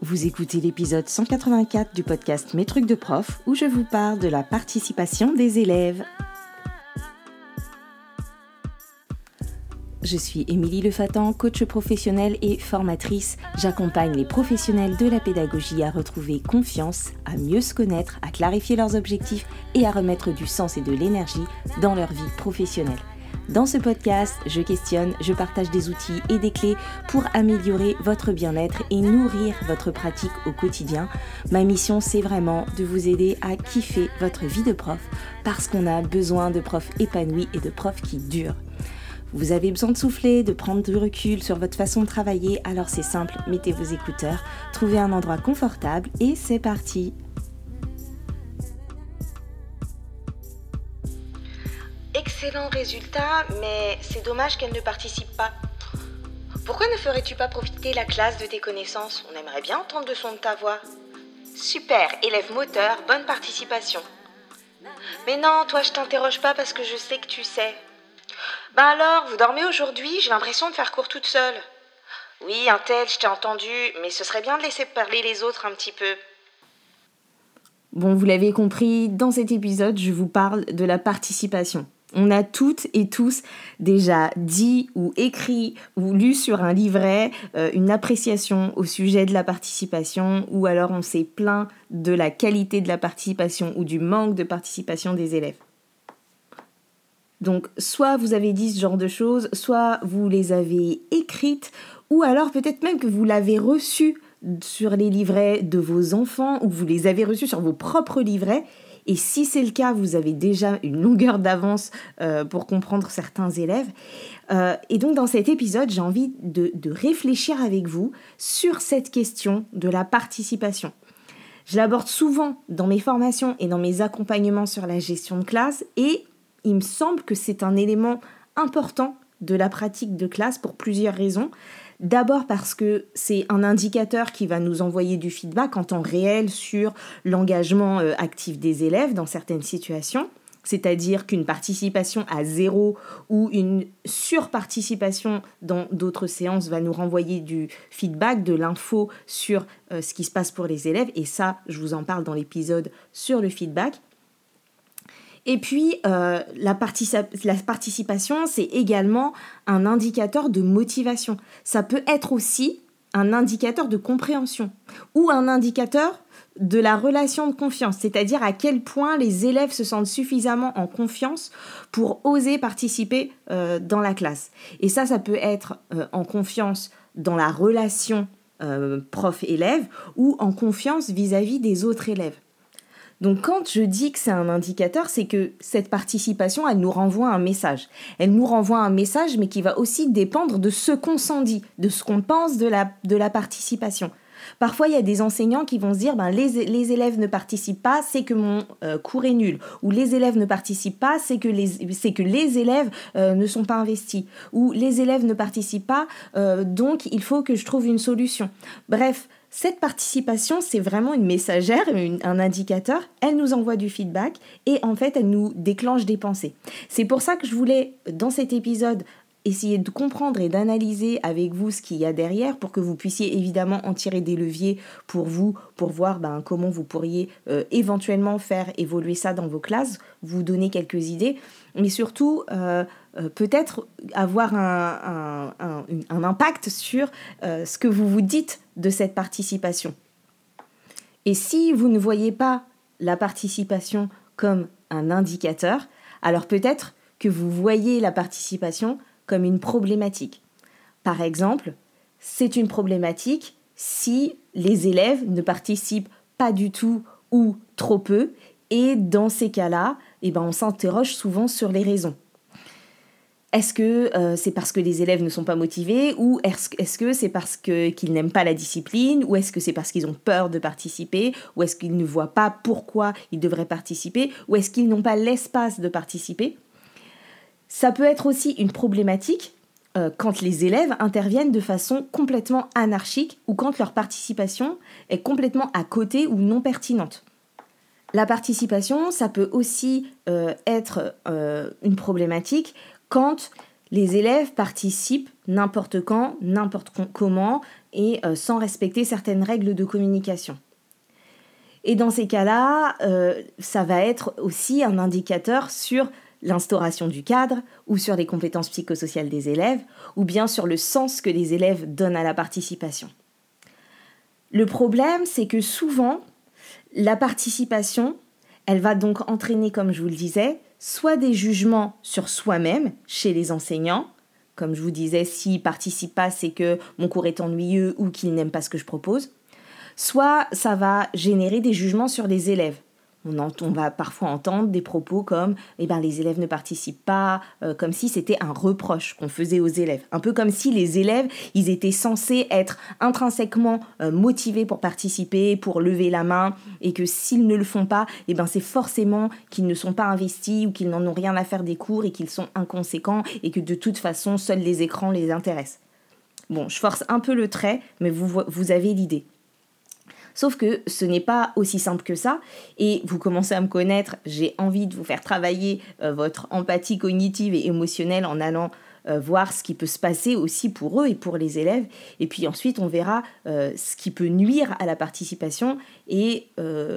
Vous écoutez l'épisode 184 du podcast Mes trucs de prof où je vous parle de la participation des élèves. Je suis Émilie Lefatan, coach professionnelle et formatrice. J'accompagne les professionnels de la pédagogie à retrouver confiance, à mieux se connaître, à clarifier leurs objectifs et à remettre du sens et de l'énergie dans leur vie professionnelle. Dans ce podcast, je questionne, je partage des outils et des clés pour améliorer votre bien-être et nourrir votre pratique au quotidien. Ma mission, c'est vraiment de vous aider à kiffer votre vie de prof parce qu'on a besoin de profs épanouis et de profs qui durent. Vous avez besoin de souffler, de prendre du recul sur votre façon de travailler, alors c'est simple, mettez vos écouteurs, trouvez un endroit confortable et c'est parti. Excellent résultat, mais c'est dommage qu'elle ne participe pas. Pourquoi ne ferais-tu pas profiter la classe de tes connaissances ? On aimerait bien entendre le son de ta voix. Super, élève moteur, bonne participation. Mais non, toi je t'interroge pas parce que je sais que tu sais. Ben alors, vous dormez aujourd'hui ? J'ai l'impression de faire cours toute seule. Oui, un tel, je t'ai entendu, mais ce serait bien de laisser parler les autres un petit peu. Bon, vous l'avez compris, dans cet épisode, je vous parle de la participation. On a toutes et tous déjà dit ou écrit ou lu sur un livret une appréciation au sujet de la participation ou alors on s'est plaint de la qualité de la participation ou du manque de participation des élèves. Donc, soit vous avez dit ce genre de choses, soit vous les avez écrites ou alors peut-être même que vous l'avez reçu sur les livrets de vos enfants ou vous les avez reçus sur vos propres livrets. Et si c'est le cas, vous avez déjà une longueur d'avance pour comprendre certains élèves. Et donc, dans cet épisode, j'ai envie de réfléchir avec vous sur cette question de la participation. Je l'aborde souvent dans mes formations et dans mes accompagnements sur la gestion de classe et il me semble que c'est un élément important de la pratique de classe pour plusieurs raisons. D'abord parce que c'est un indicateur qui va nous envoyer du feedback en temps réel sur l'engagement actif des élèves dans certaines situations. C'est-à-dire qu'une participation à 0 ou une surparticipation dans d'autres séances va nous renvoyer du feedback, de l'info sur ce qui se passe pour les élèves. Et ça, je vous en parle dans l'épisode sur le feedback. Et puis, la participation, c'est également un indicateur de motivation. Ça peut être aussi un indicateur de compréhension ou un indicateur de la relation de confiance, c'est-à-dire à quel point les élèves se sentent suffisamment en confiance pour oser participer dans la classe. Et ça peut être en confiance dans la relation prof-élève ou en confiance vis-à-vis des autres élèves. Donc quand je dis que c'est un indicateur, c'est que cette participation, elle nous renvoie un message. Elle nous renvoie un message, mais qui va aussi dépendre de ce qu'on s'en dit, de ce qu'on pense de la participation. Parfois, il y a des enseignants qui vont se dire les élèves ne participent pas, c'est que mon cours est nul. Ou les élèves ne participent pas, c'est que les élèves ne sont pas investis. Ou les élèves ne participent pas, donc il faut que je trouve une solution. Bref, cette participation, c'est vraiment une messagère, un indicateur. Elle nous envoie du feedback et en fait, elle nous déclenche des pensées. C'est pour ça que je voulais, dans cet épisode, essayer de comprendre et d'analyser avec vous ce qu'il y a derrière pour que vous puissiez évidemment en tirer des leviers pour vous, pour voir comment vous pourriez éventuellement faire évoluer ça dans vos classes, vous donner quelques idées, mais surtout peut-être avoir un impact sur ce que vous vous dites de cette participation. Et si vous ne voyez pas la participation comme un indicateur, alors peut-être que vous voyez la participation comme une problématique. Par exemple, c'est une problématique si les élèves ne participent pas du tout ou trop peu, et dans ces cas-là, on s'interroge souvent sur les raisons. Est-ce que c'est parce que les élèves ne sont pas motivés ou est-ce que c'est parce qu'ils n'aiment pas la discipline ou est-ce que c'est parce qu'ils ont peur de participer ou est-ce qu'ils ne voient pas pourquoi ils devraient participer ou est-ce qu'ils n'ont pas l'espace de participer ? Ça peut être aussi une problématique quand les élèves interviennent de façon complètement anarchique ou quand leur participation est complètement à côté ou non pertinente. La participation, ça peut aussi être une problématique quand Les élèves participent n'importe quand, comment et sans respecter certaines règles de communication. Et dans ces cas-là, ça va être aussi un indicateur sur l'instauration du cadre ou sur les compétences psychosociales des élèves ou bien sur le sens que les élèves donnent à la participation. Le problème, c'est que souvent, la participation, elle va donc entraîner, comme je vous le disais, soit des jugements sur soi-même chez les enseignants, comme je vous disais, s'ils ne participent pas, c'est que mon cours est ennuyeux ou qu'ils n'aiment pas ce que je propose, soit ça va générer des jugements sur les élèves. On va parfois entendre des propos comme les élèves ne participent pas, comme si c'était un reproche qu'on faisait aux élèves. Un peu comme si les élèves, ils étaient censés être intrinsèquement motivés pour participer, pour lever la main, et que s'ils ne le font pas, c'est forcément qu'ils ne sont pas investis ou qu'ils n'en ont rien à faire des cours et qu'ils sont inconséquents et que de toute façon, seuls les écrans les intéressent. Bon, je force un peu le trait, mais vous avez l'idée. Sauf que ce n'est pas aussi simple que ça, et vous commencez à me connaître, j'ai envie de vous faire travailler votre empathie cognitive et émotionnelle en allant voir ce qui peut se passer aussi pour eux et pour les élèves, et puis ensuite on verra ce qui peut nuire à la participation et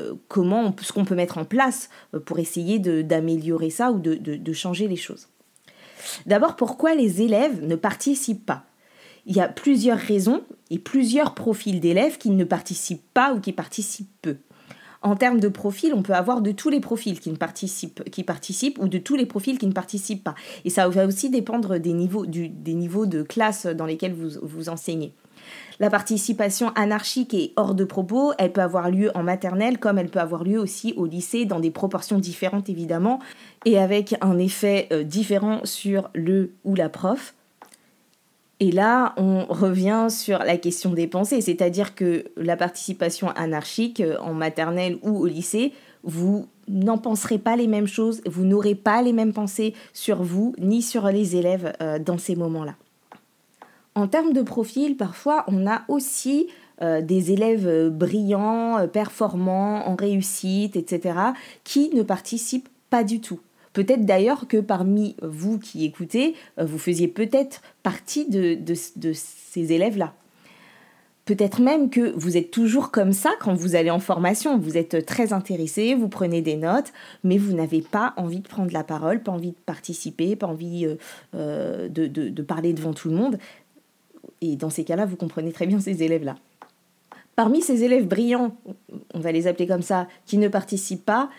ce qu'on peut mettre en place pour essayer d'améliorer ça ou de changer les choses. D'abord, pourquoi les élèves ne participent pas ? Il y a plusieurs raisons et plusieurs profils d'élèves qui ne participent pas ou qui participent peu. En termes de profil, on peut avoir de tous les profils qui participent ou de tous les profils qui ne participent pas. Et ça va aussi dépendre des niveaux de classe dans lesquels vous enseignez. La participation anarchique et hors de propos, elle peut avoir lieu en maternelle comme elle peut avoir lieu aussi au lycée dans des proportions différentes évidemment et avec un effet différent sur le ou la prof. Et là, on revient sur la question des pensées, c'est-à-dire que la participation anarchique en maternelle ou au lycée, vous n'en penserez pas les mêmes choses, vous n'aurez pas les mêmes pensées sur vous ni sur les élèves dans ces moments-là. En termes de profil, parfois, on a aussi des élèves brillants, performants, en réussite, etc., qui ne participent pas du tout. Peut-être d'ailleurs que parmi vous qui écoutez, vous faisiez peut-être partie de ces élèves-là. Peut-être même que vous êtes toujours comme ça quand vous allez en formation. Vous êtes très intéressé, vous prenez des notes, mais vous n'avez pas envie de prendre la parole, pas envie de participer, pas envie de parler devant tout le monde. Et dans ces cas-là, vous comprenez très bien ces élèves-là. Parmi ces élèves brillants, on va les appeler comme ça, qui ne participent pas,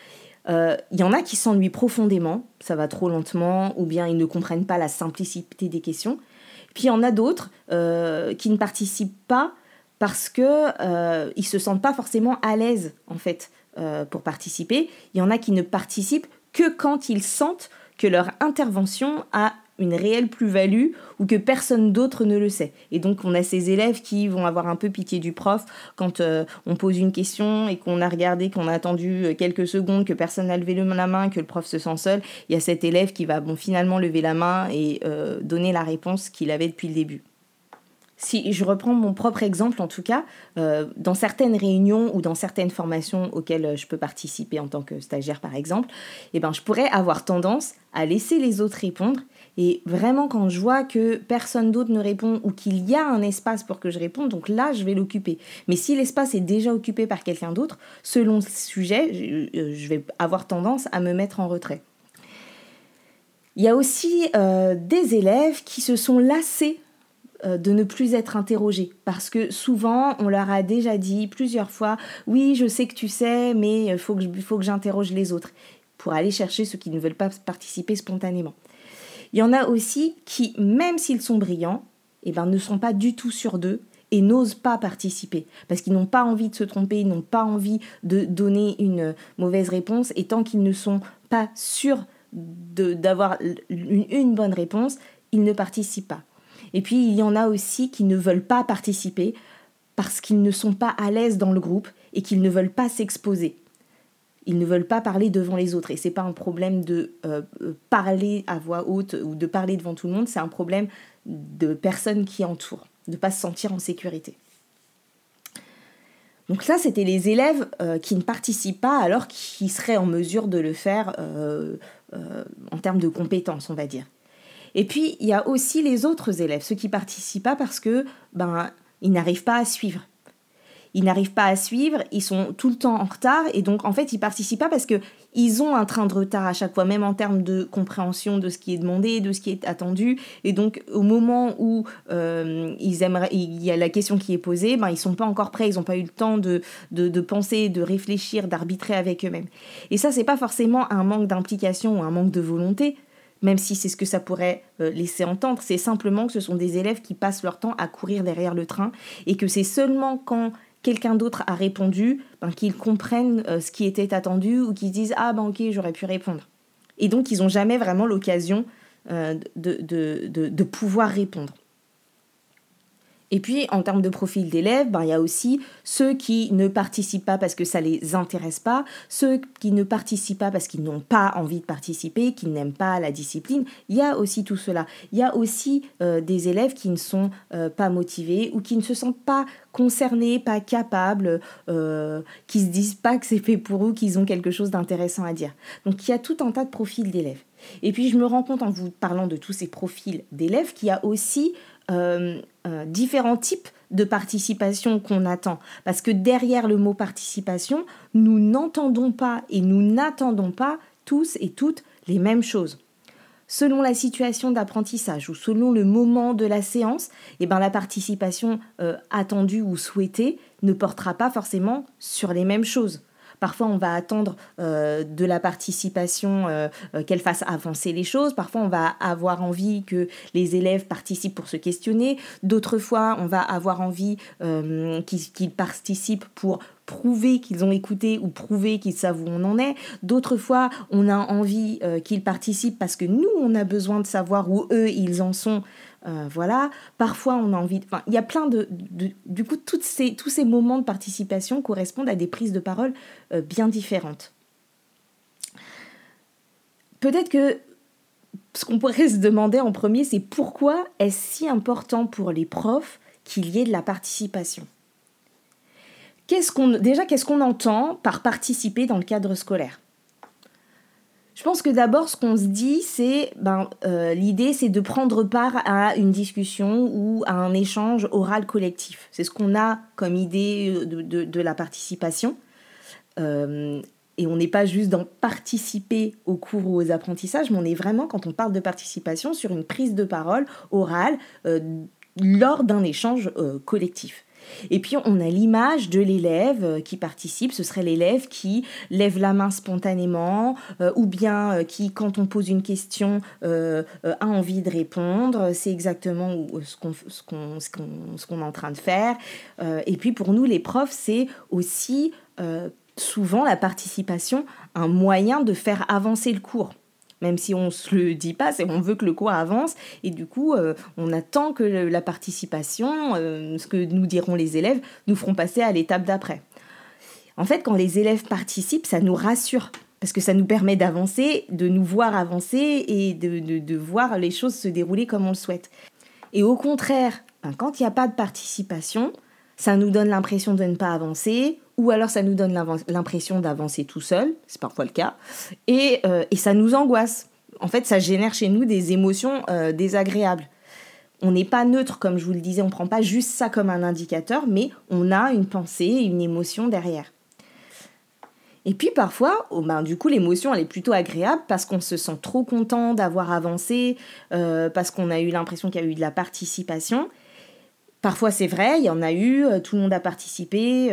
y en a qui s'ennuient profondément, ça va trop lentement, ou bien ils ne comprennent pas la simplicité des questions. Puis il y en a d'autres qui ne participent pas parce que ils se sentent pas forcément à l'aise en fait pour participer. Il y en a qui ne participent que quand ils sentent que leur intervention a une réelle plus-value ou que personne d'autre ne le sait. Et donc, on a ces élèves qui vont avoir un peu pitié du prof quand on pose une question et qu'on a regardé, qu'on a attendu quelques secondes, que personne n'a levé la main, que le prof se sent seul. Il y a cet élève qui va finalement lever la main et donner la réponse qu'il avait depuis le début. Si je reprends mon propre exemple, en tout cas, dans certaines réunions ou dans certaines formations auxquelles je peux participer en tant que stagiaire, par exemple, je pourrais avoir tendance à laisser les autres répondre. Et vraiment, quand je vois que personne d'autre ne répond ou qu'il y a un espace pour que je réponde, donc là, je vais l'occuper. Mais si l'espace est déjà occupé par quelqu'un d'autre, selon le sujet, je vais avoir tendance à me mettre en retrait. Il y a aussi des élèves qui se sont lassés de ne plus être interrogés. Parce que souvent, on leur a déjà dit plusieurs fois « Oui, je sais que tu sais, mais il faut que j'interroge les autres. » pour aller chercher ceux qui ne veulent pas participer spontanément. Il y en a aussi qui, même s'ils sont brillants, ne sont pas du tout sûrs d'eux et n'osent pas participer parce qu'ils n'ont pas envie de se tromper, ils n'ont pas envie de donner une mauvaise réponse et tant qu'ils ne sont pas sûrs d'avoir une bonne réponse, ils ne participent pas. Et puis, il y en a aussi qui ne veulent pas participer parce qu'ils ne sont pas à l'aise dans le groupe et qu'ils ne veulent pas s'exposer. Ils ne veulent pas parler devant les autres. Et ce n'est pas un problème de parler à voix haute ou de parler devant tout le monde, c'est un problème de personnes qui entourent, de ne pas se sentir en sécurité. Donc ça, c'était les élèves qui ne participent pas alors qu'ils seraient en mesure de le faire en termes de compétences, on va dire. Et puis, il y a aussi les autres élèves, ceux qui participent pas parce que ils n'arrivent pas à suivre. Ils n'arrivent pas à suivre, ils sont tout le temps en retard et donc en fait ils participent pas parce qu'ils ont un train de retard à chaque fois, même en termes de compréhension de ce qui est demandé, de ce qui est attendu. Et donc au moment où il y a la question qui est posée, ils sont pas encore prêts, ils n'ont pas eu le temps de penser, de réfléchir, d'arbitrer avec eux-mêmes. Et ça, c'est pas forcément un manque d'implication ou un manque de volonté, même si c'est ce que ça pourrait laisser entendre. C'est simplement que ce sont des élèves qui passent leur temps à courir derrière le train et que c'est seulement quand quelqu'un d'autre a répondu, qu'ils comprennent ce qui était attendu ou qu'ils disent « Ah ok, j'aurais pu répondre ». Et donc, ils n'ont jamais vraiment l'occasion de pouvoir répondre. Et puis, en termes de profil d'élèves, il y a aussi ceux qui ne participent pas parce que ça ne les intéresse pas, ceux qui ne participent pas parce qu'ils n'ont pas envie de participer, qu'ils n'aiment pas la discipline. Il y a aussi tout cela. Il y a aussi des élèves qui ne sont pas motivés ou qui ne se sentent pas concernés, pas capables, qui ne se disent pas que c'est fait pour eux, qu'ils ont quelque chose d'intéressant à dire. Donc, il y a tout un tas de profils d'élèves. Et puis, je me rends compte en vous parlant de tous ces profils d'élèves qu'il y a aussi différents types de participation qu'on attend. Parce que derrière le mot participation, nous n'entendons pas et nous n'attendons pas tous et toutes les mêmes choses. Selon la situation d'apprentissage ou selon le moment de la séance, la participation attendue ou souhaitée ne portera pas forcément sur les mêmes choses. Parfois, on va attendre de la participation qu'elle fasse avancer les choses. Parfois, on va avoir envie que les élèves participent pour se questionner. D'autres fois, on va avoir envie qu'ils participent pour prouver qu'ils ont écouté ou prouver qu'ils savent où on en est. D'autres fois, on a envie qu'ils participent parce que nous, on a besoin de savoir où eux, ils en sont. Voilà. Parfois, on a envie... il y a plein du coup, tous ces moments de participation correspondent à des prises de parole bien différentes. Peut-être que ce qu'on pourrait se demander en premier, c'est pourquoi est-ce si important pour les profs qu'il y ait de la participation ? Qu'est-ce qu'on entend par participer dans le cadre scolaire ? Je pense que d'abord, ce qu'on se dit, c'est l'idée, c'est de prendre part à une discussion ou à un échange oral collectif. C'est ce qu'on a comme idée de la participation. Et on n'est pas juste dans participer aux cours ou aux apprentissages, mais on est vraiment, quand on parle de participation, sur une prise de parole orale lors d'un échange collectif. Et puis, on a l'image de l'élève qui participe. Ce serait l'élève qui lève la main spontanément ou bien qui, quand on pose une question, a envie de répondre. C'est exactement ce qu'on est en train de faire. Et puis, pour nous, les profs, c'est aussi souvent la participation un moyen de faire avancer le cours. Même si on ne se le dit pas, on veut que le cours avance et du coup, on attend que la participation, ce que nous diront les élèves, nous feront passer à l'étape d'après. En fait, quand les élèves participent, ça nous rassure parce que ça nous permet d'avancer, de nous voir avancer et de voir les choses se dérouler comme on le souhaite. Et au contraire, quand il n'y a pas de participation, ça nous donne l'impression de ne pas avancer, ou alors ça nous donne l'impression d'avancer tout seul, c'est parfois le cas, et ça nous angoisse. En fait, ça génère chez nous des émotions désagréables. On n'est pas neutre, comme je vous le disais, on ne prend pas juste ça comme un indicateur, mais on a une pensée, une émotion derrière. Et puis parfois, du coup, l'émotion, elle est plutôt agréable parce qu'on se sent trop content d'avoir avancé, parce qu'on a eu l'impression qu'il y a eu de la participation. Parfois, c'est vrai, il y en a eu, tout le monde a participé,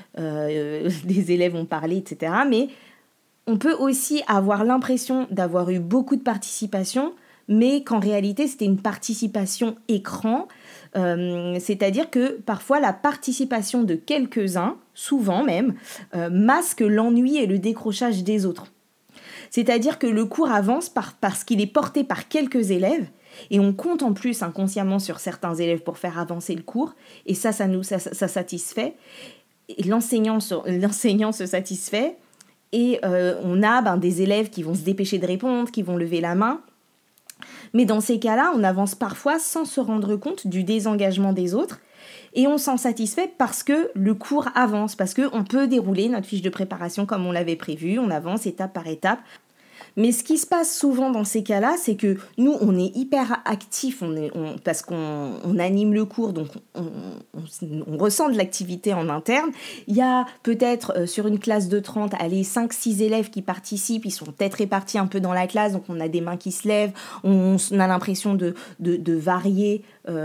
des élèves ont parlé, etc. Mais on peut aussi avoir l'impression d'avoir eu beaucoup de participation, mais qu'en réalité, c'était une participation écran. C'est-à-dire que parfois, la participation de quelques-uns, souvent même, masque l'ennui et le décrochage des autres. C'est-à-dire que le cours avance parce qu'il est porté par quelques élèves, et on compte en plus inconsciemment sur certains élèves pour faire avancer le cours, et ça satisfait. Et l'enseignant se satisfait, et on a des élèves qui vont se dépêcher de répondre, qui vont lever la main. Mais dans ces cas-là, on avance parfois sans se rendre compte du désengagement des autres, et on s'en satisfait parce que le cours avance, parce qu'on peut dérouler notre fiche de préparation comme on l'avait prévu, on avance étape par étape. Mais ce qui se passe souvent dans ces cas-là, c'est que nous, on est hyper actifs, parce qu'on anime le cours, donc on ressent de l'activité en interne. Il y a peut-être sur une classe de 30, 5-6 élèves qui participent, ils sont peut-être répartis un peu dans la classe, donc on a des mains qui se lèvent, on a l'impression de varier,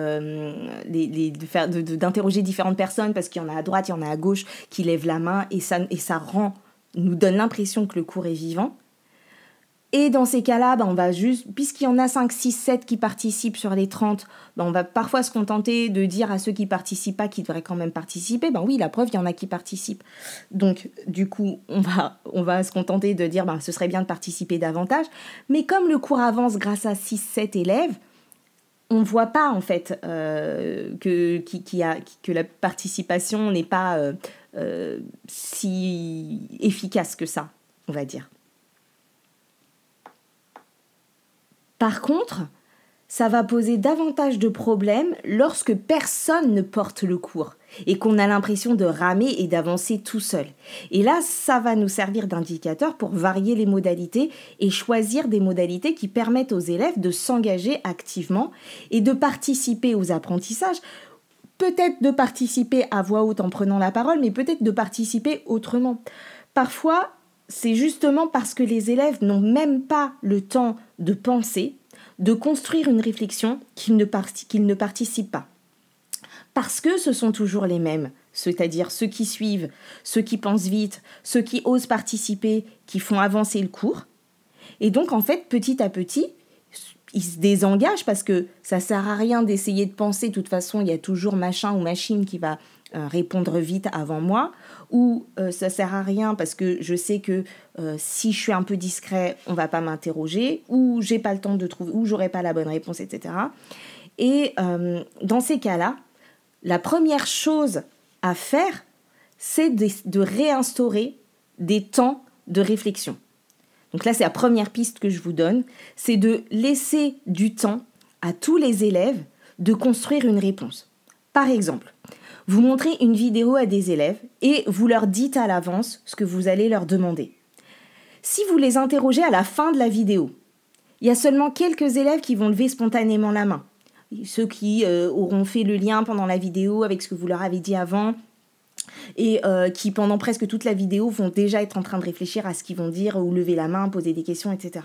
d'interroger différentes personnes, parce qu'il y en a à droite, il y en a à gauche qui lèvent la main, et ça nous donne l'impression que le cours est vivant. Et dans ces cas-là, on va juste, puisqu'il y en a 5, 6, 7 qui participent sur les 30, on va parfois se contenter de dire à ceux qui ne participent pas qu'ils devraient quand même participer. Oui, la preuve, il y en a qui participent. Donc, du coup, on va se contenter de dire ce serait bien de participer davantage. Mais comme le cours avance grâce à 6, 7 élèves, on ne voit pas, en fait, que la participation n'est pas si efficace que ça, on va dire. Par contre, ça va poser davantage de problèmes lorsque personne ne porte le cours et qu'on a l'impression de ramer et d'avancer tout seul. Et là, ça va nous servir d'indicateur pour varier les modalités et choisir des modalités qui permettent aux élèves de s'engager activement et de participer aux apprentissages. Peut-être de participer à voix haute en prenant la parole, mais peut-être de participer autrement. Parfois, c'est justement parce que les élèves n'ont même pas le temps de penser, de construire une réflexion qu'ils ne participent pas. Parce que ce sont toujours les mêmes, c'est-à-dire ceux qui suivent, ceux qui pensent vite, ceux qui osent participer, qui font avancer le cours. Et donc, en fait, petit à petit, ils se désengagent parce que ça ne sert à rien d'essayer de penser. De toute façon, il y a toujours machin ou machine qui va répondre vite avant moi, ou ça sert à rien parce que je sais que si je suis un peu discret, on va pas m'interroger, ou j'ai pas le temps de trouver, ou j'aurai pas la bonne réponse, etc. Et dans ces cas-là, la première chose à faire, c'est de réinstaurer des temps de réflexion. Donc là, c'est la première piste que je vous donne, c'est de laisser du temps à tous les élèves de construire une réponse. Par exemple, vous montrez une vidéo à des élèves et vous leur dites à l'avance ce que vous allez leur demander. Si vous les interrogez à la fin de la vidéo, il y a seulement quelques élèves qui vont lever spontanément la main. Ceux qui auront fait le lien pendant la vidéo avec ce que vous leur avez dit avant et qui, pendant presque toute la vidéo, vont déjà être en train de réfléchir à ce qu'ils vont dire ou lever la main, poser des questions, etc.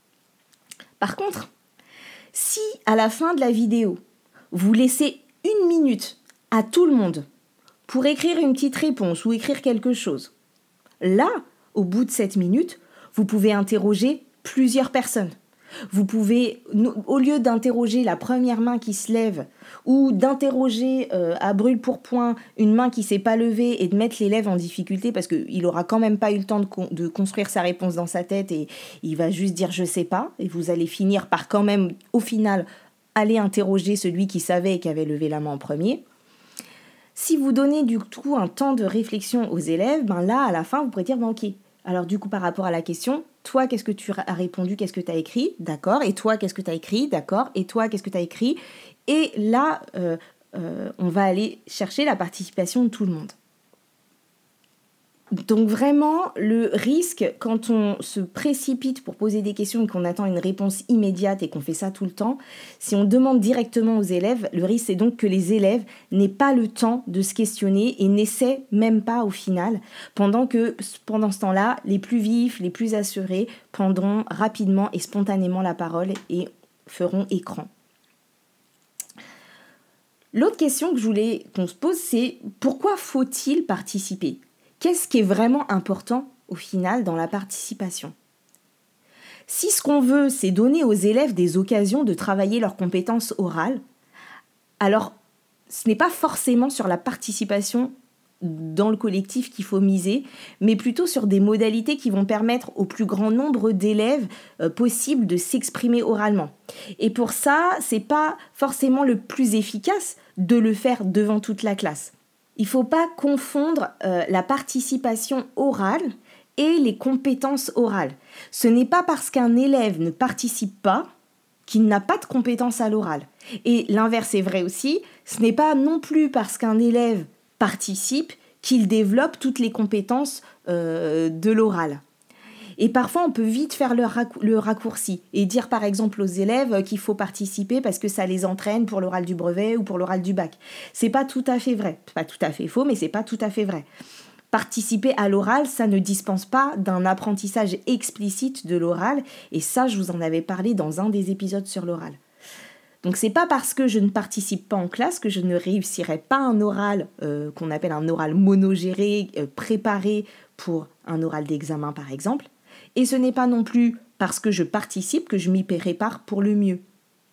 Par contre, si à la fin de la vidéo, vous laissez 1 minute à tout le monde pour écrire une petite réponse ou écrire quelque chose, là, au bout de 7 minutes, vous pouvez interroger plusieurs personnes. Vous pouvez, au lieu d'interroger la première main qui se lève ou d'interroger à brûle-pourpoint une main qui ne s'est pas levée et de mettre l'élève en difficulté parce qu'il n'aura quand même pas eu le temps de construire sa réponse dans sa tête et il va juste dire « je ne sais pas » et vous allez finir par quand même, au final, aller interroger celui qui savait et qui avait levé la main en premier. Si vous donnez du coup un temps de réflexion aux élèves, là, à la fin, vous pourrez dire « ok, alors du coup, par rapport à la question, toi, qu'est-ce que tu as répondu, qu'est-ce que tu as écrit ? D'accord. Et toi, qu'est-ce que tu as écrit ? D'accord. Et toi, qu'est-ce que tu as écrit ? » Et là, on va aller chercher la participation de tout le monde. Donc vraiment, le risque, quand on se précipite pour poser des questions et qu'on attend une réponse immédiate et qu'on fait ça tout le temps, si on demande directement aux élèves, le risque c'est donc que les élèves n'aient pas le temps de se questionner et n'essaient même pas au final, pendant ce temps-là, les plus vifs, les plus assurés prendront rapidement et spontanément la parole et feront écran. L'autre question que je voulais qu'on se pose, c'est pourquoi faut-il participer ? Qu'est-ce qui est vraiment important au final dans la participation ? Si ce qu'on veut, c'est donner aux élèves des occasions de travailler leurs compétences orales, alors ce n'est pas forcément sur la participation dans le collectif qu'il faut miser, mais plutôt sur des modalités qui vont permettre au plus grand nombre d'élèves possible de s'exprimer oralement. Et pour ça, c'est pas forcément le plus efficace de le faire devant toute la classe. Il ne faut pas confondre la participation orale et les compétences orales. Ce n'est pas parce qu'un élève ne participe pas qu'il n'a pas de compétences à l'oral. Et l'inverse est vrai aussi, ce n'est pas non plus parce qu'un élève participe qu'il développe toutes les compétences de l'oral. Et parfois, on peut vite faire le raccourci et dire par exemple aux élèves qu'il faut participer parce que ça les entraîne pour l'oral du brevet ou pour l'oral du bac. C'est pas tout à fait vrai. Pas tout à fait faux, mais c'est pas tout à fait vrai. Participer à l'oral, ça ne dispense pas d'un apprentissage explicite de l'oral. Et ça, je vous en avais parlé dans un des épisodes sur l'oral. Donc c'est pas parce que je ne participe pas en classe que je ne réussirai pas un oral qu'on appelle un oral monogéré, préparé pour un oral d'examen par exemple. Et ce n'est pas non plus parce que je participe que je m'y prépare pour le mieux.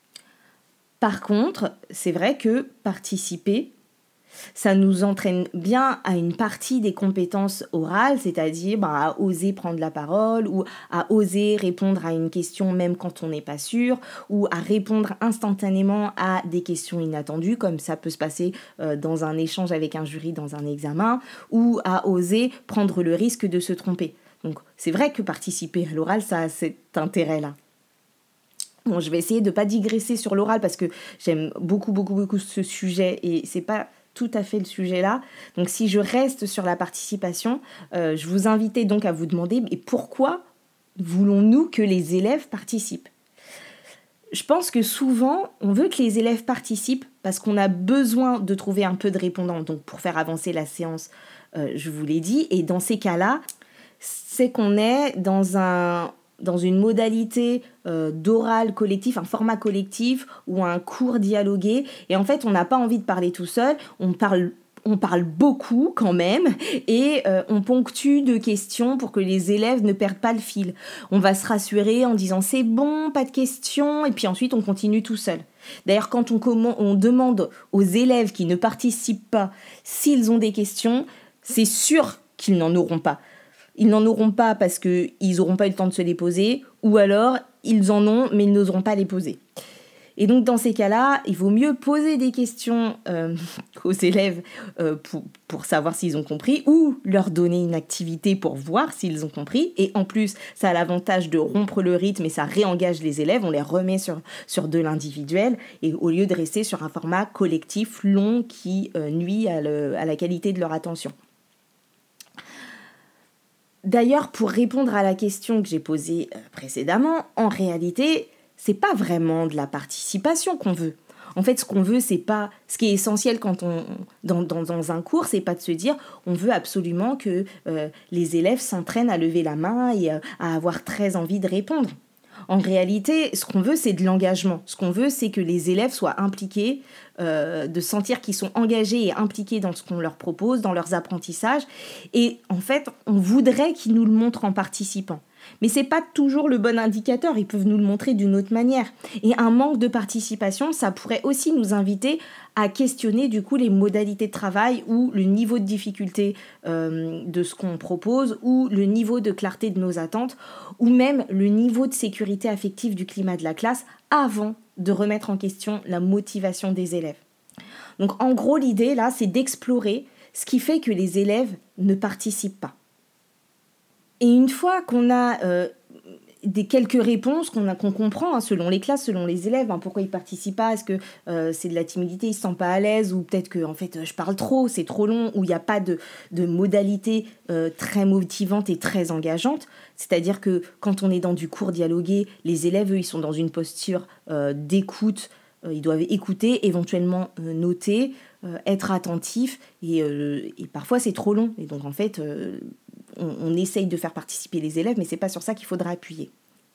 Par contre, c'est vrai que participer, ça nous entraîne bien à une partie des compétences orales, c'est-à-dire à oser prendre la parole ou à oser répondre à une question même quand on n'est pas sûr ou à répondre instantanément à des questions inattendues comme ça peut se passer dans un échange avec un jury dans un examen ou à oser prendre le risque de se tromper. Donc c'est vrai que participer à l'oral, ça a cet intérêt-là. Bon, je vais essayer de ne pas digresser sur l'oral parce que j'aime beaucoup ce sujet et c'est pas tout à fait le sujet là. Donc si je reste sur la participation, je vous invitais donc à vous demander mais pourquoi voulons-nous que les élèves participent ? Je pense que souvent, on veut que les élèves participent parce qu'on a besoin de trouver un peu de répondants. Donc pour faire avancer la séance, je vous l'ai dit. Et dans ces cas-là, c'est qu'on est dans une modalité d'oral collectif, un format collectif ou un cours dialogué. Et en fait, on n'a pas envie de parler tout seul, on parle beaucoup quand même et on ponctue de questions pour que les élèves ne perdent pas le fil. On va se rassurer en disant c'est bon, pas de questions, et puis ensuite on continue tout seul. D'ailleurs, quand on demande aux élèves qui ne participent pas s'ils ont des questions, c'est sûr qu'ils n'en auront pas. Ils n'en auront pas parce qu'ils n'auront pas eu le temps de se les poser, ou alors ils en ont, mais ils n'oseront pas les poser. Et donc dans ces cas-là, il vaut mieux poser des questions aux élèves pour savoir s'ils ont compris, ou leur donner une activité pour voir s'ils ont compris. Et en plus, ça a l'avantage de rompre le rythme et ça réengage les élèves, on les remet sur de l'individuel, et au lieu de rester sur un format collectif long qui nuit à la qualité de leur attention. D'ailleurs, pour répondre à la question que j'ai posée précédemment, en réalité, c'est pas vraiment de la participation qu'on veut. En fait, ce qu'on veut, c'est pas ce qui est essentiel quand dans un cours, c'est pas de se dire on veut absolument que les élèves s'entraînent à lever la main et à avoir très envie de répondre. En réalité, ce qu'on veut, c'est de l'engagement. Ce qu'on veut, c'est que les élèves soient impliqués, de sentir qu'ils sont engagés et impliqués dans ce qu'on leur propose, dans leurs apprentissages. Et en fait, on voudrait qu'ils nous le montrent en participant. Mais ce n'est pas toujours le bon indicateur, ils peuvent nous le montrer d'une autre manière. Et un manque de participation, ça pourrait aussi nous inviter à questionner du coup les modalités de travail ou le niveau de difficulté de ce qu'on propose ou le niveau de clarté de nos attentes ou même le niveau de sécurité affective du climat de la classe avant de remettre en question la motivation des élèves. Donc en gros, l'idée là, c'est d'explorer ce qui fait que les élèves ne participent pas. Et une fois qu'on a quelques réponses qu'on comprend selon les classes, selon les élèves, pourquoi ils ne participent pas, est-ce que c'est de la timidité, ils ne se sentent pas à l'aise, ou peut-être que en fait, je parle trop, c'est trop long, ou il n'y a pas de modalité très motivante et très engageante. C'est-à-dire que quand on est dans du cours dialogué, les élèves, eux, ils sont dans une posture d'écoute, ils doivent écouter, éventuellement noter, être attentifs, et parfois c'est trop long. Et donc en fait... on essaye de faire participer les élèves, mais ce n'est pas sur ça qu'il faudra appuyer.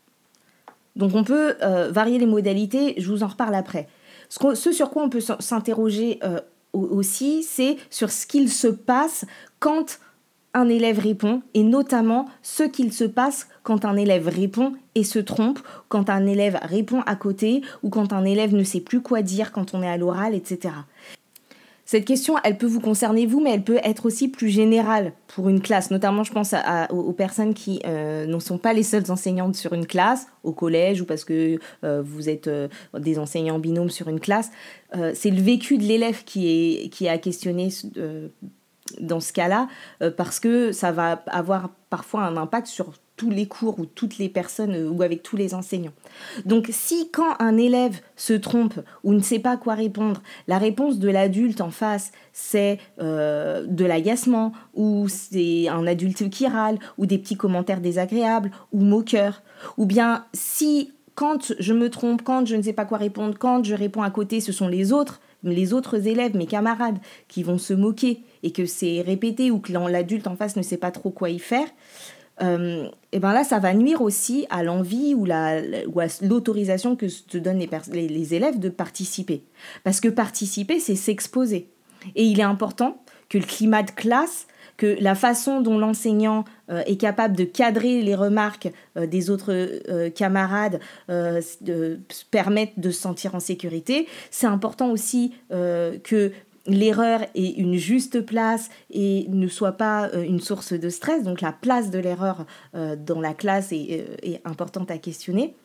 Donc on peut varier les modalités, je vous en reparle après. Ce sur quoi on peut s'interroger aussi, c'est sur ce qu'il se passe quand un élève répond, et notamment ce qu'il se passe quand un élève répond et se trompe, quand un élève répond à côté, ou quand un élève ne sait plus quoi dire quand on est à l'oral, etc. Cette question, elle peut vous concerner vous, mais elle peut être aussi plus générale pour une classe. Notamment, je pense aux personnes qui ne sont pas les seules enseignantes sur une classe, au collège, ou parce que vous êtes des enseignants binômes sur une classe. C'est le vécu de l'élève qui est à questionner dans ce cas-là, parce que ça va avoir parfois un impact sur tous les cours ou toutes les personnes ou avec tous les enseignants. Donc si quand un élève se trompe ou ne sait pas quoi répondre, la réponse de l'adulte en face c'est de l'agacement ou c'est un adulte qui râle ou des petits commentaires désagréables ou moqueurs, ou bien si quand je me trompe, quand je ne sais pas quoi répondre, quand je réponds à côté, ce sont les autres élèves, mes camarades qui vont se moquer et que c'est répété ou que l'adulte en face ne sait pas trop quoi y faire, et ben là ça va nuire aussi à l'envie ou à l'autorisation que te donnent les élèves de participer, parce que participer c'est s'exposer, et il est important que le climat de classe, que la façon dont l'enseignant est capable de cadrer les remarques des autres camarades permettent de se sentir en sécurité. C'est important aussi que l'erreur ait une juste place et ne soit pas une source de stress. Donc la place de l'erreur dans la classe est importante à questionner.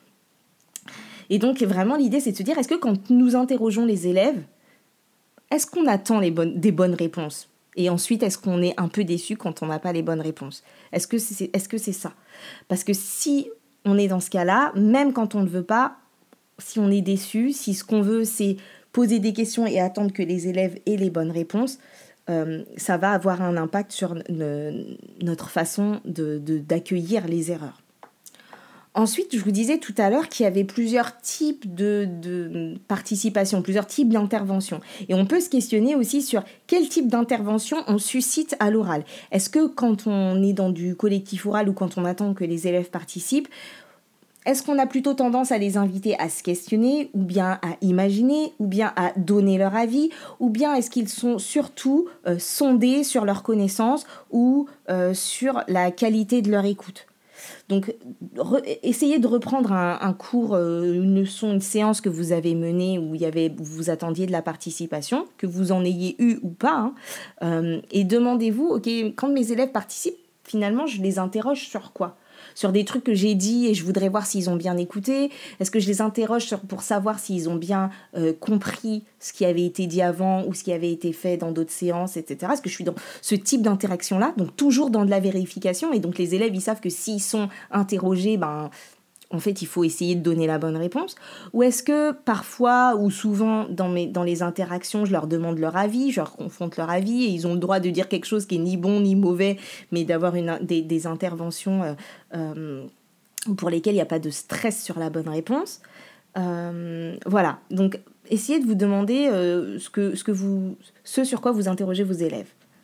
Et donc vraiment l'idée c'est de se dire, est-ce que quand nous interrogeons les élèves, est-ce qu'on attend des bonnes réponses ? Et ensuite, est-ce qu'on est un peu déçu quand on n'a pas les bonnes réponses ? Est-ce que c'est ça ? Parce que si on est dans ce cas-là, même quand on ne veut pas, si on est déçu, si ce qu'on veut c'est poser des questions et attendre que les élèves aient les bonnes réponses, ça va avoir un impact sur notre façon d'accueillir les erreurs. Ensuite, je vous disais tout à l'heure qu'il y avait plusieurs types de participation, plusieurs types d'intervention. Et on peut se questionner aussi sur quel type d'intervention on suscite à l'oral. Est-ce que quand on est dans du collectif oral ou quand on attend que les élèves participent, est-ce qu'on a plutôt tendance à les inviter à se questionner, ou bien à imaginer, ou bien à donner leur avis, ou bien est-ce qu'ils sont surtout sondés sur leurs connaissances ou sur la qualité de leur écoute ? Donc, essayez de reprendre un cours, une leçon, une séance que vous avez menée où vous attendiez de la participation, que vous en ayez eu ou pas, et demandez-vous, ok, quand mes élèves participent, finalement, je les interroge sur quoi ? Sur des trucs que j'ai dit et je voudrais voir s'ils ont bien écouté. Est-ce que je les interroge pour savoir s'ils ont bien compris ce qui avait été dit avant ou ce qui avait été fait dans d'autres séances, etc. Est-ce que je suis dans ce type d'interaction-là ? Donc toujours dans de la vérification. Et donc les élèves, ils savent que s'ils sont interrogés, en fait, il faut essayer de donner la bonne réponse. Ou est-ce que parfois ou souvent dans les interactions, je leur demande leur avis, je leur confronte leur avis et ils ont le droit de dire quelque chose qui est ni bon ni mauvais, mais d'avoir des interventions pour lesquelles il n'y a pas de stress sur la bonne réponse. Voilà. Donc, essayez de vous demander ce sur quoi vous interrogez vos élèves.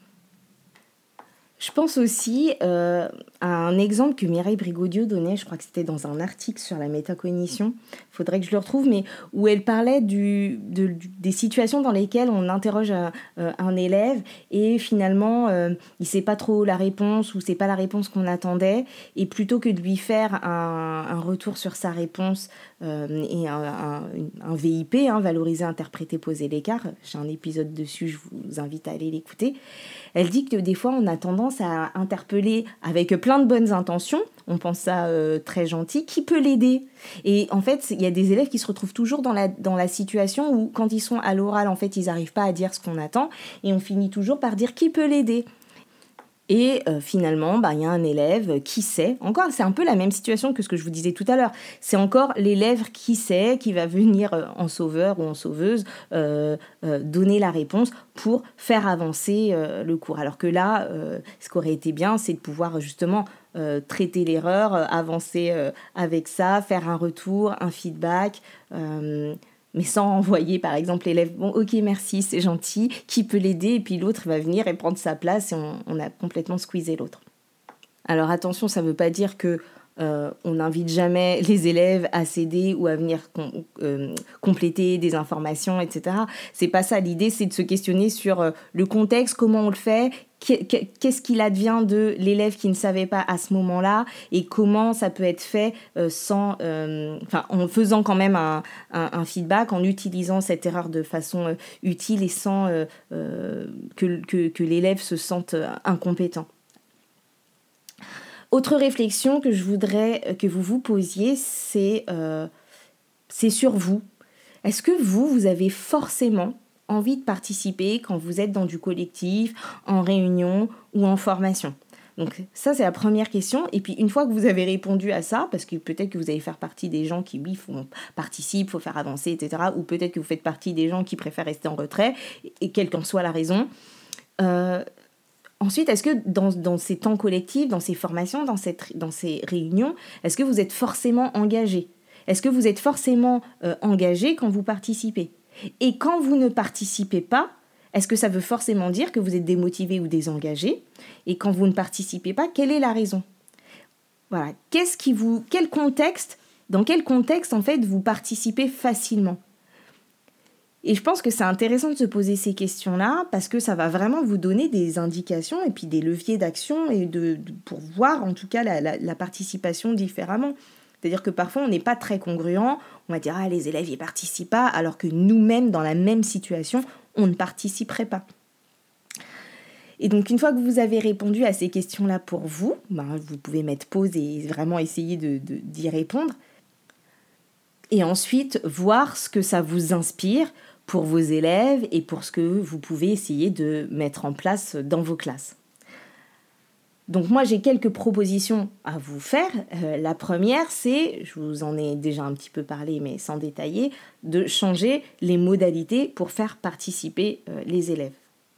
Je pense aussi à un exemple que Mireille Brigaudieu donnait, je crois que c'était dans un article sur la métacognition, il faudrait que je le retrouve, mais où elle parlait des situations dans lesquelles on interroge un élève et finalement il ne sait pas trop la réponse ou c'est pas la réponse qu'on attendait, et plutôt que de lui faire un retour sur sa réponse et un VIP, valoriser, interpréter, poser l'écart, j'ai un épisode dessus, je vous invite à aller l'écouter. Elle dit que des fois on a tendance à interpeller avec plein de bonnes intentions, on pense ça très gentil, qui peut l'aider ? Et en fait, il y a des élèves qui se retrouvent toujours dans la situation où quand ils sont à l'oral, en fait, ils n'arrivent pas à dire ce qu'on attend et on finit toujours par dire qui peut l'aider ? Et finalement, il y a un élève qui sait, encore c'est un peu la même situation que ce que je vous disais tout à l'heure, c'est encore l'élève qui sait, qui va venir en sauveur ou en sauveuse donner la réponse pour faire avancer le cours. Alors que là, ce qui aurait été bien, c'est de pouvoir justement traiter l'erreur, avancer avec ça, faire un retour, un feedback, mais sans envoyer par exemple l'élève, bon ok merci c'est gentil, qui peut l'aider, et puis l'autre va venir et prendre sa place et on a complètement squeezé l'autre. Alors attention, ça ne veut pas dire que on n'invite jamais les élèves à s'aider ou à venir compléter des informations, etc. C'est pas ça, l'idée c'est de se questionner sur le contexte, comment on le fait, qu'est-ce qu'il advient de l'élève qui ne savait pas à ce moment-là et comment ça peut être fait en faisant quand même un feedback, en utilisant cette erreur de façon utile et sans que l'élève se sente incompétent. Autre réflexion que je voudrais que vous vous posiez, c'est sur vous. Est-ce que vous avez forcément envie de participer quand vous êtes dans du collectif, en réunion ou en formation? Donc ça, c'est la première question. Et puis une fois que vous avez répondu à ça, parce que peut-être que vous allez faire partie des gens qui, oui, participent, faut faire avancer, etc. Ou peut-être que vous faites partie des gens qui préfèrent rester en retrait, et quelle qu'en soit la raison. Ensuite, est-ce que dans ces temps collectifs, dans ces formations, dans ces réunions, est-ce que vous êtes forcément engagé? Est-ce que vous êtes forcément engagé quand vous participez? Et quand vous ne participez pas, est-ce que ça veut forcément dire que vous êtes démotivé ou désengagé? Et quand vous ne participez pas, quelle est la raison? Voilà. Dans quel contexte, en fait, vous participez facilement? Et je pense que c'est intéressant de se poser ces questions-là parce que ça va vraiment vous donner des indications et puis des leviers d'action et pour voir, en tout cas, la participation différemment. C'est-à-dire que parfois, on n'est pas très congruent. On va dire « Ah, les élèves n'y participent pas », alors que nous-mêmes, dans la même situation, on ne participerait pas. Et donc, une fois que vous avez répondu à ces questions-là pour vous, vous pouvez mettre pause et vraiment essayer d'y répondre. Et ensuite, voir ce que ça vous inspire pour vos élèves et pour ce que vous pouvez essayer de mettre en place dans vos classes. Donc moi, j'ai quelques propositions à vous faire. La première, c'est, je vous en ai déjà un petit peu parlé, mais sans détailler, de changer les modalités pour faire participer les élèves.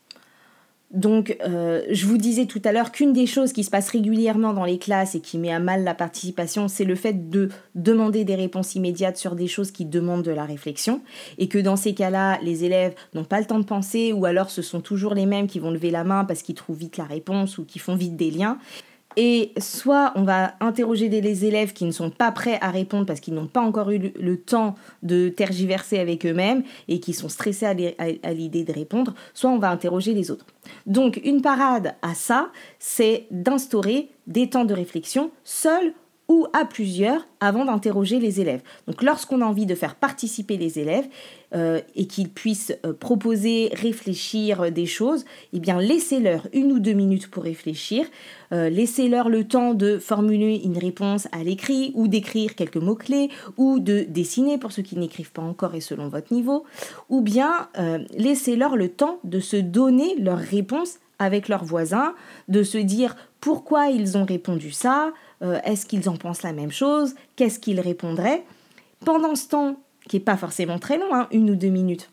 Donc, je vous disais tout à l'heure qu'une des choses qui se passe régulièrement dans les classes et qui met à mal la participation, c'est le fait de demander des réponses immédiates sur des choses qui demandent de la réflexion et que dans ces cas-là, les élèves n'ont pas le temps de penser ou alors ce sont toujours les mêmes qui vont lever la main parce qu'ils trouvent vite la réponse ou qui font vite des liens. Et soit on va interroger les élèves qui ne sont pas prêts à répondre parce qu'ils n'ont pas encore eu le temps de tergiverser avec eux-mêmes et qui sont stressés à l'idée de répondre, soit on va interroger les autres. Donc une parade à ça, c'est d'instaurer des temps de réflexion seuls ou à plusieurs avant d'interroger les élèves. Donc lorsqu'on a envie de faire participer les élèves et qu'ils puissent proposer, réfléchir des choses, eh bien laissez-leur 1 ou 2 minutes pour réfléchir, laissez-leur le temps de formuler une réponse à l'écrit ou d'écrire quelques mots-clés ou de dessiner pour ceux qui n'écrivent pas encore et selon votre niveau, ou bien laissez-leur le temps de se donner leur réponse avec leurs voisins, de se dire pourquoi ils ont répondu ça, est-ce qu'ils en pensent la même chose, qu'est-ce qu'ils répondraient. Pendant ce temps, qui n'est pas forcément très long, 1 ou 2 minutes,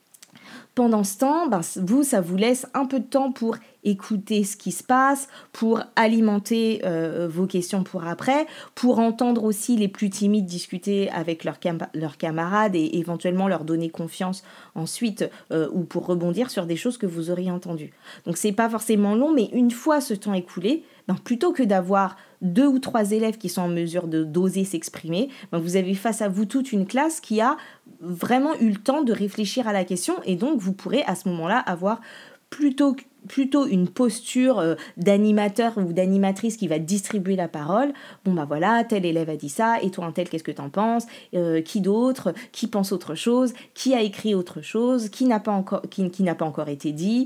pendant ce temps, ça vous laisse un peu de temps pour écouter ce qui se passe, pour alimenter vos questions pour après, pour entendre aussi les plus timides discuter avec leurs camarades et éventuellement leur donner confiance ensuite ou pour rebondir sur des choses que vous auriez entendues. Donc c'est pas forcément long, mais une fois ce temps écoulé, plutôt que d'avoir 2 ou 3 élèves qui sont en mesure d'oser s'exprimer, vous avez face à vous toute une classe qui a vraiment eu le temps de réfléchir à la question et donc vous pourrez à ce moment-là avoir plutôt une posture d'animateur ou d'animatrice qui va distribuer la parole. Voilà, tel élève a dit ça, et toi un tel, qu'est-ce que t'en penses? Qui d'autre? Qui pense autre chose? Qui a écrit autre chose? Qui n'a pas encore été dit?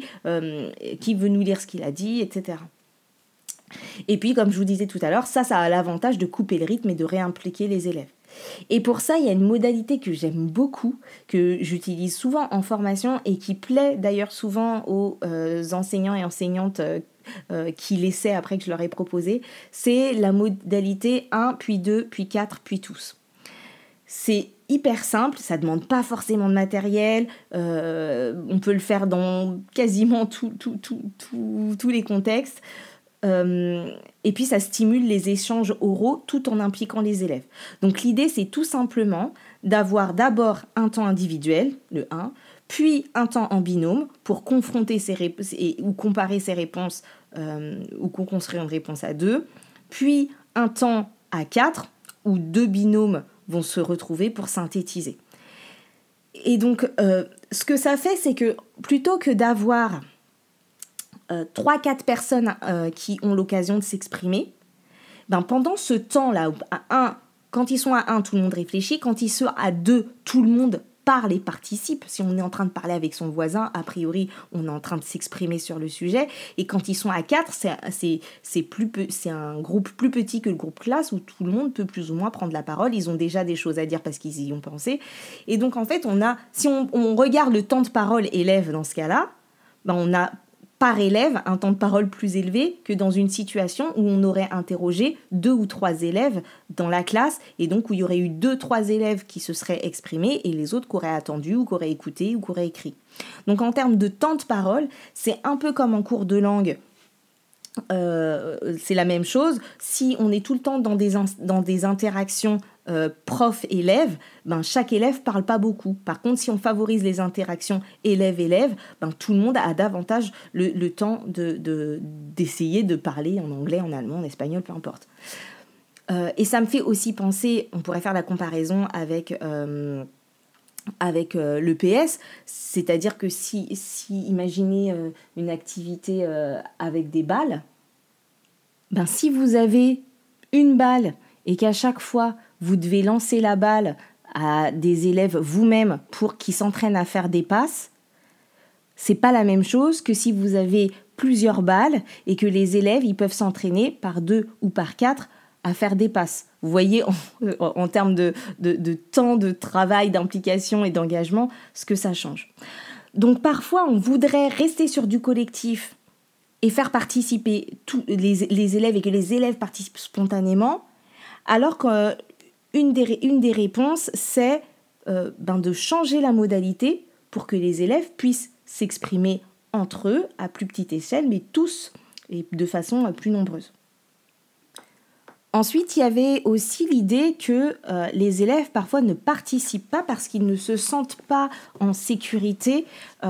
Qui veut nous lire ce qu'il a dit, etc. Et puis, comme je vous disais tout à l'heure, ça a l'avantage de couper le rythme et de réimpliquer les élèves. Et pour ça, il y a une modalité que j'aime beaucoup, que j'utilise souvent en formation et qui plaît d'ailleurs souvent aux enseignants et enseignantes qui l'essaient après que je leur ai proposé. C'est la modalité 1, puis 2, puis 4, puis tous. C'est hyper simple, ça ne demande pas forcément de matériel, on peut le faire dans quasiment tous les contextes. Et puis ça stimule les échanges oraux tout en impliquant les élèves. Donc l'idée c'est tout simplement d'avoir d'abord un temps individuel, le 1, puis un temps en binôme pour confronter ou comparer ses réponses ou construire une réponse à 2, puis un temps à 4 où 2 binômes vont se retrouver pour synthétiser. Et donc ce que ça fait c'est que plutôt que d'avoir 3-4 personnes qui ont l'occasion de s'exprimer, pendant ce temps-là, quand ils sont à 1, tout le monde réfléchit, quand ils sont à 2, tout le monde parle et participe. Si on est en train de parler avec son voisin, a priori, on est en train de s'exprimer sur le sujet. Et quand ils sont à 4, c'est un groupe plus petit que le groupe classe où tout le monde peut plus ou moins prendre la parole. Ils ont déjà des choses à dire parce qu'ils y ont pensé. Et donc, en fait, si on regarde le temps de parole élève dans ce cas-là, on a par élève un temps de parole plus élevé que dans une situation où on aurait interrogé 2 ou 3 élèves dans la classe et donc où il y aurait eu 2-3 élèves qui se seraient exprimés et les autres qui auraient attendu ou qui auraient écouté ou qui auraient écrit. Donc en termes de temps de parole, c'est un peu comme en cours de langue. C'est la même chose. Si on est tout le temps dans des interactions prof-élève, chaque élève parle pas beaucoup. Par contre, si on favorise les interactions élève-élève, tout le monde a davantage le temps d'essayer de parler en anglais, en allemand, en espagnol, peu importe. Et ça me fait aussi penser, on pourrait faire la comparaison avec l'EPS, c'est-à-dire que si imaginez une activité avec des balles, si vous avez une balle et qu'à chaque fois vous devez lancer la balle à des élèves vous-même pour qu'ils s'entraînent à faire des passes, c'est pas la même chose que si vous avez plusieurs balles et que les élèves ils peuvent s'entraîner par 2 ou par 4 à faire des passes. Vous voyez, en termes de temps de travail, d'implication et d'engagement, ce que ça change. Donc parfois, on voudrait rester sur du collectif et faire participer tous les élèves et que les élèves participent spontanément, alors qu'une des réponses, c'est de changer la modalité pour que les élèves puissent s'exprimer entre eux à plus petite échelle, mais tous et de façon plus nombreuse. Ensuite, il y avait aussi l'idée que les élèves parfois ne participent pas parce qu'ils ne se sentent pas en sécurité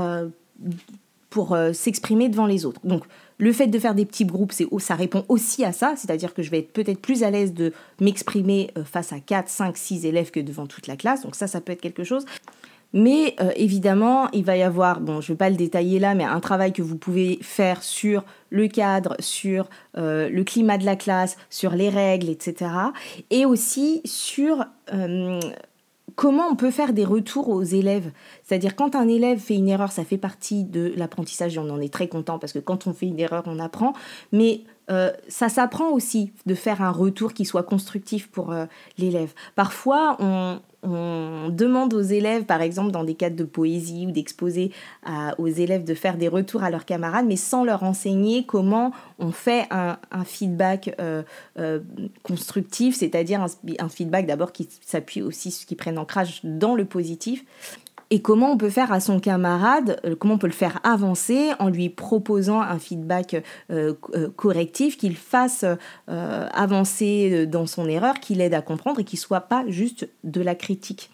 pour s'exprimer devant les autres. Donc, le fait de faire des petits groupes, ça répond aussi à ça, c'est-à-dire que je vais être peut-être plus à l'aise de m'exprimer face à 4, 5, 6 élèves que devant toute la classe, donc ça peut être quelque chose. Mais évidemment, il va y avoir, je ne vais pas le détailler là, mais un travail que vous pouvez faire sur le cadre, sur le climat de la classe, sur les règles, etc. Et aussi sur comment on peut faire des retours aux élèves. C'est-à-dire quand un élève fait une erreur, ça fait partie de l'apprentissage et on en est très content parce que quand on fait une erreur, on apprend. Mais ça s'apprend aussi de faire un retour qui soit constructif pour l'élève. Parfois, on demande aux élèves, par exemple dans des cadres de poésie ou d'exposé aux élèves de faire des retours à leurs camarades, mais sans leur enseigner comment on fait un feedback constructif, c'est-à-dire un feedback d'abord qui s'appuie aussi, qui prenne ancrage dans le positif. Et comment on peut faire à son camarade, comment on peut le faire avancer en lui proposant un feedback correctif, qu'il fasse avancer dans son erreur, qu'il aide à comprendre et qu'il ne soit pas juste de la critique.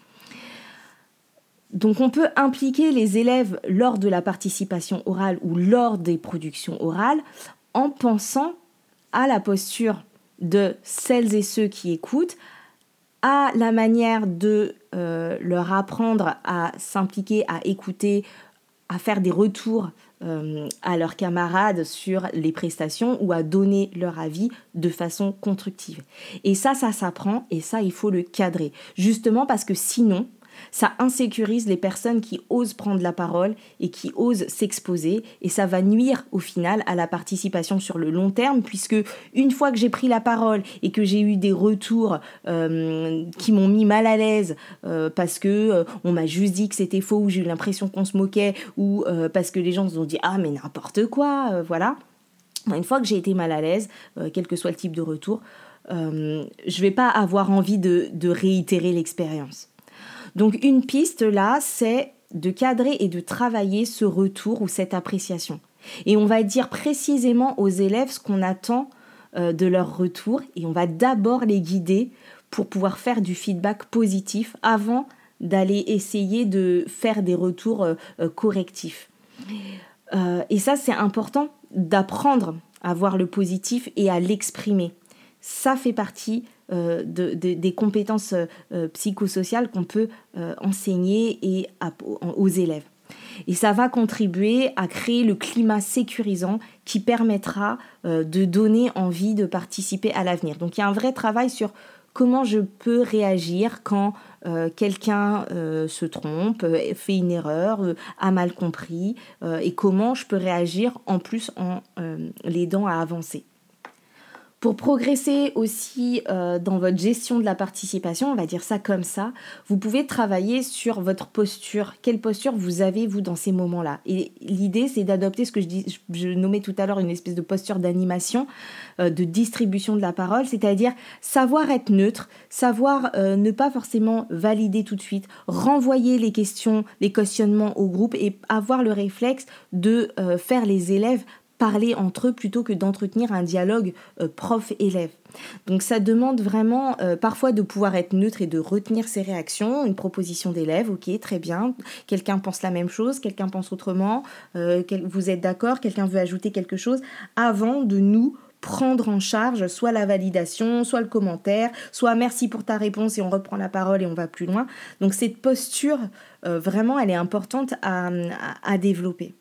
Donc on peut impliquer les élèves lors de la participation orale ou lors des productions orales en pensant à la posture de celles et ceux qui écoutent, à la manière de leur apprendre à s'impliquer, à écouter, à faire des retours à leurs camarades sur les prestations ou à donner leur avis de façon constructive. Et ça s'apprend et ça, il faut le cadrer. Justement parce que sinon, ça insécurise les personnes qui osent prendre la parole et qui osent s'exposer et ça va nuire au final à la participation sur le long terme puisque une fois que j'ai pris la parole et que j'ai eu des retours qui m'ont mis mal à l'aise parce que on m'a juste dit que c'était faux ou j'ai eu l'impression qu'on se moquait ou parce que les gens se sont dit « Ah mais n'importe quoi voilà ». Une fois que j'ai été mal à l'aise, quel que soit le type de retour, je vais pas avoir envie de réitérer l'expérience. Donc une piste là, c'est de cadrer et de travailler ce retour ou cette appréciation. Et on va dire précisément aux élèves ce qu'on attend de leur retour et on va d'abord les guider pour pouvoir faire du feedback positif avant d'aller essayer de faire des retours correctifs. Et ça, c'est important d'apprendre à voir le positif et à l'exprimer. Ça fait partie des compétences psychosociales qu'on peut enseigner aux élèves. Et ça va contribuer à créer le climat sécurisant qui permettra de donner envie de participer à l'avenir. Donc il y a un vrai travail sur comment je peux réagir quand quelqu'un se trompe, fait une erreur, a mal compris, et comment je peux réagir en plus en l'aidant à avancer. Pour progresser aussi dans votre gestion de la participation, on va dire ça comme ça, vous pouvez travailler sur votre posture. Quelle posture vous avez, vous, dans ces moments-là? Et l'idée, c'est d'adopter ce que je nommais tout à l'heure une espèce de posture d'animation, de distribution de la parole, c'est-à-dire savoir être neutre, savoir ne pas forcément valider tout de suite, renvoyer les questions, les questionnements au groupe et avoir le réflexe de faire les élèves parler entre eux plutôt que d'entretenir un dialogue prof-élève. Donc ça demande vraiment parfois de pouvoir être neutre et de retenir ses réactions, une proposition d'élève, ok, très bien, quelqu'un pense la même chose, quelqu'un pense autrement, vous êtes d'accord, quelqu'un veut ajouter quelque chose, avant de nous prendre en charge soit la validation, soit le commentaire, soit merci pour ta réponse et on reprend la parole et on va plus loin. Donc cette posture, vraiment, elle est importante à développer.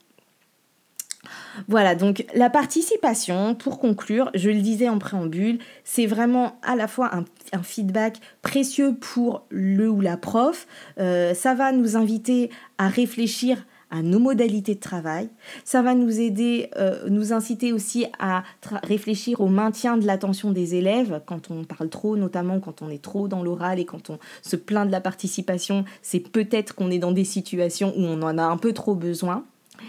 Voilà, donc la participation, pour conclure, je le disais en préambule, c'est vraiment à la fois un feedback précieux pour le ou la prof. Ça va nous inviter à réfléchir à nos modalités de travail. Ça va nous aider, nous inciter aussi à réfléchir au maintien de l'attention des élèves quand on parle trop, notamment quand on est trop dans l'oral et quand on se plaint de la participation, c'est peut-être qu'on est dans des situations où on en a un peu trop besoin.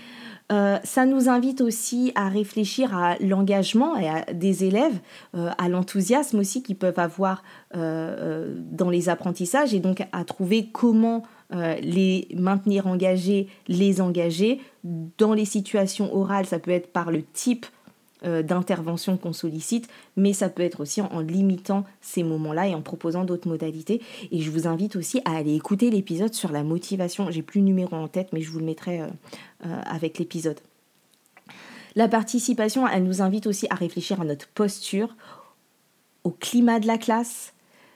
Ça nous invite aussi à réfléchir à l'engagement des élèves, à l'enthousiasme aussi qu'ils peuvent avoir dans les apprentissages et donc à trouver comment les maintenir engagés, les engager. Dans les situations orales, ça peut être par le type d'intervention qu'on sollicite, mais ça peut être aussi en limitant ces moments-là et en proposant d'autres modalités. Et je vous invite aussi à aller écouter l'épisode sur la motivation. J'ai plus le numéro en tête, mais je vous le mettrai avec l'épisode. La participation, elle nous invite aussi à réfléchir à notre posture, au climat de la classe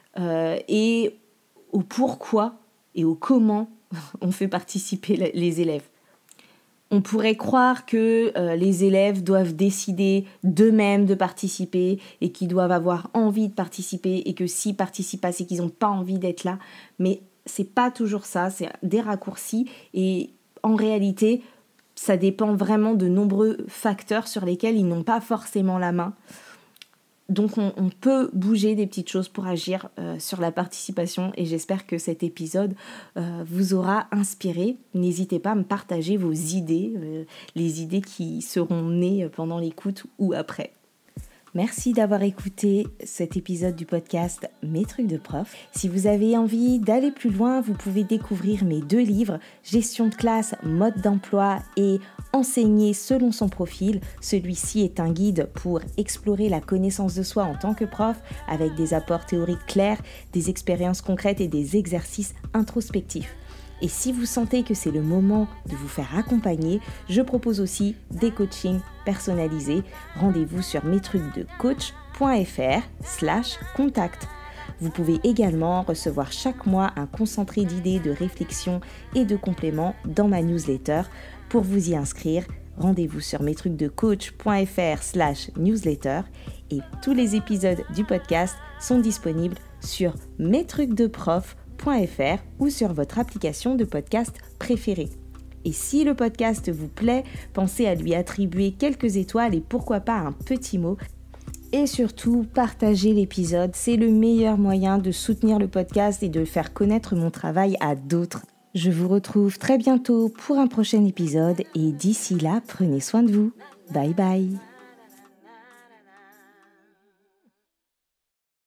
et au pourquoi et au comment on fait participer les élèves. On pourrait croire que les élèves doivent décider d'eux-mêmes de participer et qu'ils doivent avoir envie de participer et que s'ils participent pas, c'est qu'ils n'ont pas envie d'être là. Mais c'est pas toujours ça, c'est des raccourcis et en réalité, ça dépend vraiment de nombreux facteurs sur lesquels ils n'ont pas forcément la main. Donc on peut bouger des petites choses pour agir sur la participation et j'espère que cet épisode vous aura inspiré. N'hésitez pas à me partager vos idées, les idées qui seront nées pendant l'écoute ou après. Merci d'avoir écouté cet épisode du podcast Mes trucs de prof. Si vous avez envie d'aller plus loin, vous pouvez découvrir mes 2 livres, Gestion de classe, mode d'emploi et Enseigner selon son profil. Celui-ci est un guide pour explorer la connaissance de soi en tant que prof avec des apports théoriques clairs, des expériences concrètes et des exercices introspectifs. Et si vous sentez que c'est le moment de vous faire accompagner, je propose aussi des coachings personnalisés. Rendez-vous sur metrucsdecoach.fr/contact. Vous pouvez également recevoir chaque mois un concentré d'idées, de réflexions et de compléments dans ma newsletter. Pour vous y inscrire, rendez-vous sur metrucsdecoach.fr/newsletter et tous les épisodes du podcast sont disponibles sur metrucsdeprof.fr ou sur votre application de podcast préférée. Et si le podcast vous plaît, pensez à lui attribuer quelques étoiles et pourquoi pas un petit mot. Et surtout, partagez l'épisode, c'est le meilleur moyen de soutenir le podcast et de faire connaître mon travail à d'autres. Je vous retrouve très bientôt pour un prochain épisode et d'ici là, prenez soin de vous. Bye bye.